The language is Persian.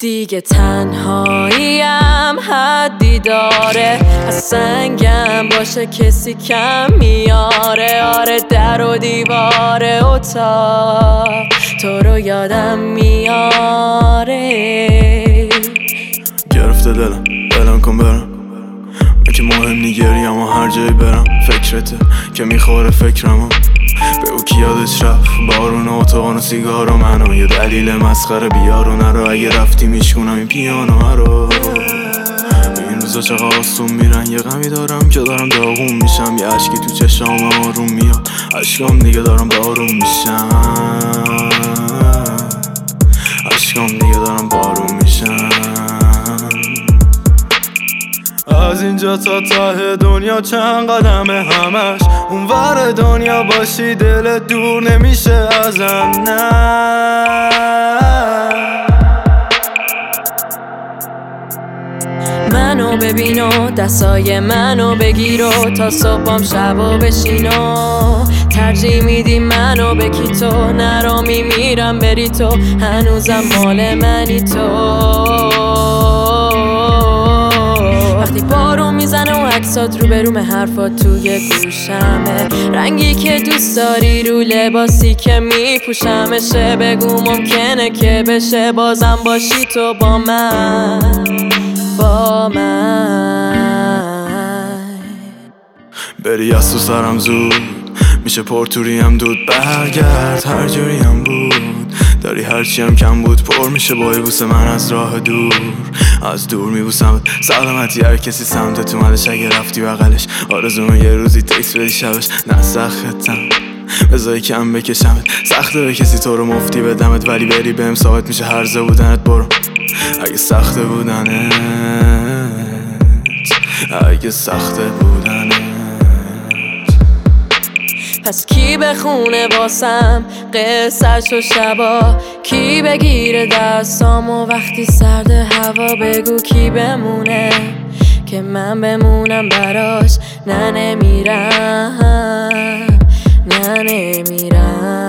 دیگه تنهاییم حدی داره، از سنگم باشه کسی کم میاره. آره در و دیوار اتاق تو رو یادم میاره. گرفته دلم کن برم، من که مهم نیگری اما هر جایی برم فکرته که میخوره فکرمو. به او کی یادش رفت بارون و اتاقان و سیگار و منو، یه دلیل مسخره بیار و نرو، اگه رفتی میشکنم این پیانو رو. این روزا چقدر آسون میرن، یه غمی دارم که دارم داغون میشم، یه عشقی تو چشام آروم میاد، عشقام دیگه دارم بارون میشم، عشقام دیگه دارم بارون میشم. از اینجا تا ته دنیا چند قدمه همش، اونور دنیا باشی دل دور نمیشه ازم. نه منو ببین و دستای منو بگیر و تا صبحام شبا بشینو. ترجیح میدی منو بکی تو، نرا میمیرم بری تو، هنوزم مال منی تو. وقتی بارون میزنه و عکسات رو بروم حرفات توی گوشمه، رنگی که دوست داری رو لباسی که میپوشمشه. بگو ممکنه که بشه بازم باشی تو با من. بری از تو سرم زود میشه پرتوریم دود، برگرد هر جوری هم بود داری، هرچی هم کم بود پر میشه با بوسه من از راه دور. از دور میبوسم سلامتی هر کسی سمت تو مدش، اگه رفتی بغلش آرزومه یه روزی تکس بدی شبش. نه سختم بذاری کم بکشمت، سخته به کسی تو رو مفتی بدمت، ولی بری بهم ثابت میشه هرزه بودنت. برو اگه سخته بودنت، اگه سخته بودنت. پس کی بخونه واسم قصه‌شو شبا، کی بگیره دستامو وقتی سرد هوا. بگو کی بمونه که من بمونم براش. نه نمیرم، نه نمیرم.